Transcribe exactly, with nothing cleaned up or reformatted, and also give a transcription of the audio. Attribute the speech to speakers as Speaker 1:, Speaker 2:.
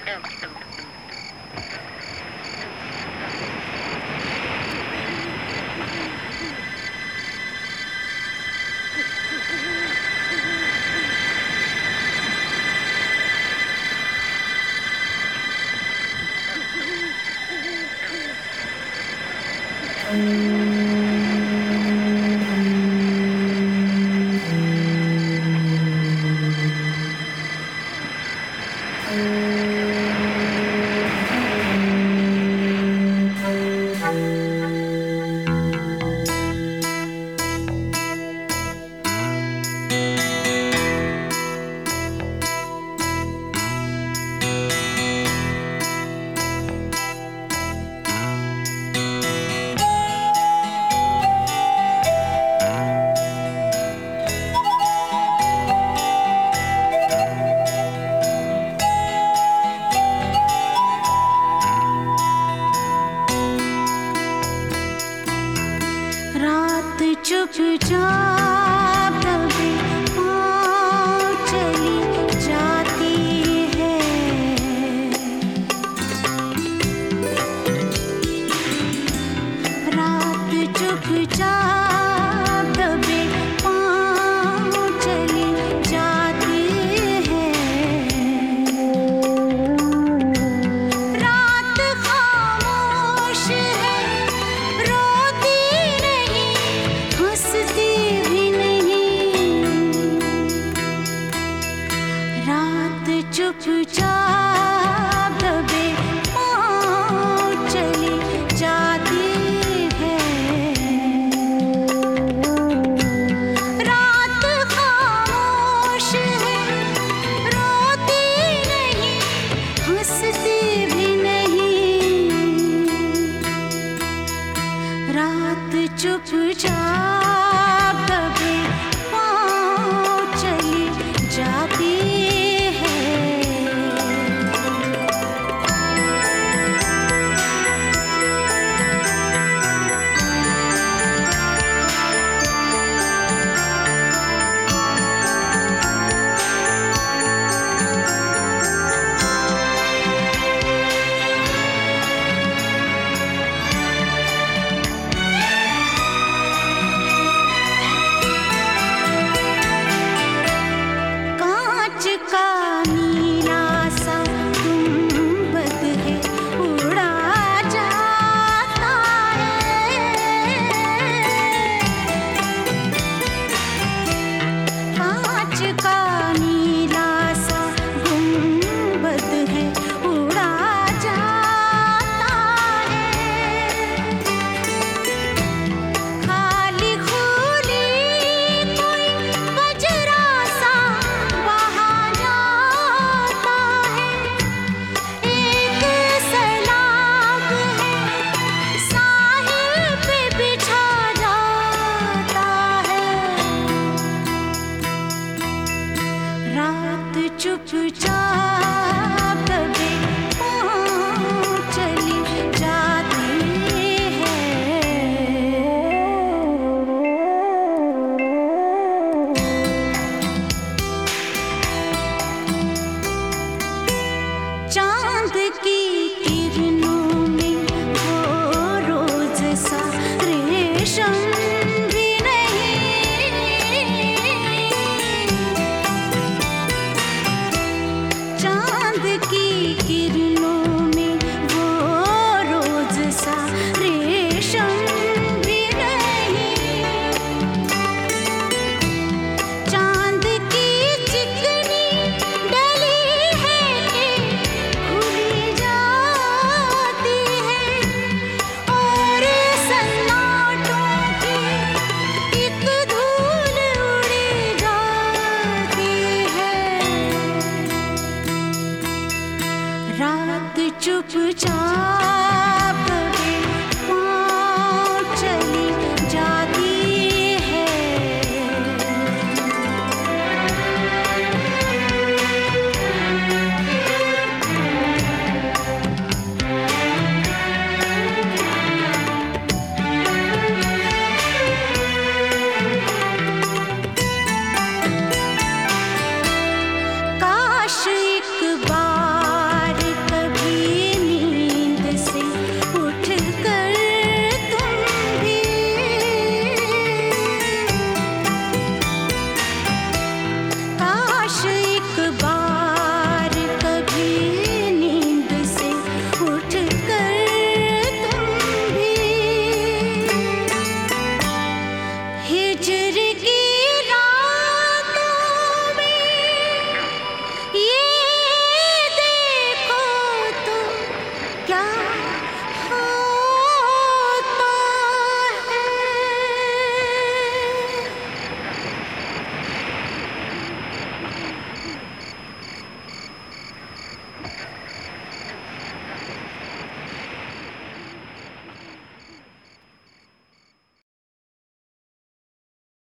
Speaker 1: चुपचाप दबे पाँव चली जाती है। रात चुपचाप दबे पाँव चली जाती है। रात खामोश है, रोती नहीं, हंसती भी नहीं। रात चुपचाप दबे पाँव चली जाती है। रात खामोश है, रोती नहीं, हंसती भी नहीं। रात चुपचाप दबे पाँव चली जाती है। कांच का नीला सा गुंबद है, उड़ा जाता है। कांच का नीला सा गुंबद है, उड़ा जाता है। खाली खुली कोई बजरा सा बहा जाता है। एक सैलाब है, साहिल पे बिछा जाता है। रात चुपचाप दबे पाँव चली जाती है। चांद की किरणों में वो रोज सा रेशम भी नहीं। चांद की किरणों में वो रोज सा रेशम भी नहीं। चांद की चिकनी डली है कि खुली जाती है, और सन्नाटों की एक धूल उड़ी जाती है। रात चुपचाप